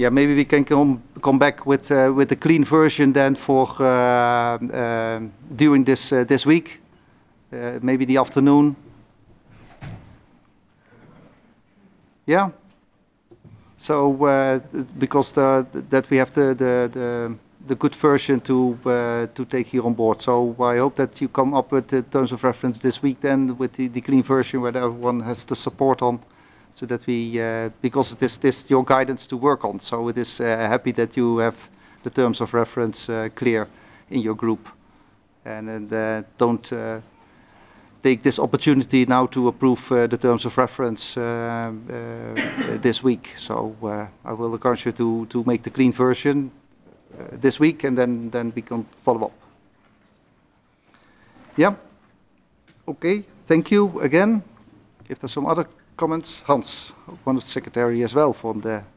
Yeah, maybe we can come back with the clean version then for during this week, maybe the afternoon. Yeah. So because that we have the good version to take here on board. So I hope that you come up with the terms of reference this week then with the clean version where everyone has the support on, so that we because it is this your guidance to work on. So it is happy that you have the terms of reference clear in your group, and don't take this opportunity now to approve the terms of reference this week. So I will encourage you to make the clean version this week, and then we can follow up. Yeah. Okay. Thank you again. If there's some other comments, Hans, one of the secretary as well from the